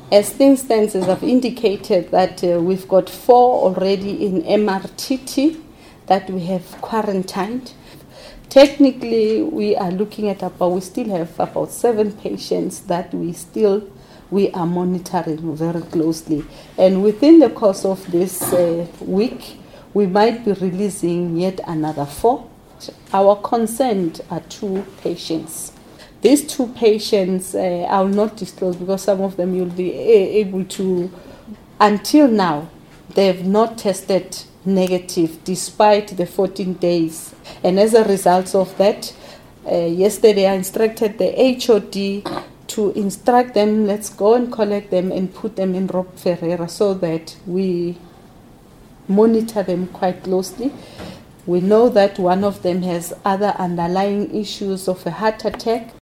As things stand, as I've indicated, that we've got 4 already in MRTT that we have quarantined. Technically, we still have about 7 patients that we are monitoring very closely. And within the course of this week, we might be releasing yet another 4. Our concern are 2 patients. These 2 patients, I will not disclose because some of them you'll be able to. Until now, they have not tested negative despite the 14 days. And as a result of that, yesterday I instructed the HOD to instruct them, let's go and collect them and put them in Rob Ferreira so that we monitor them quite closely. We know that one of them has other underlying issues of a heart attack.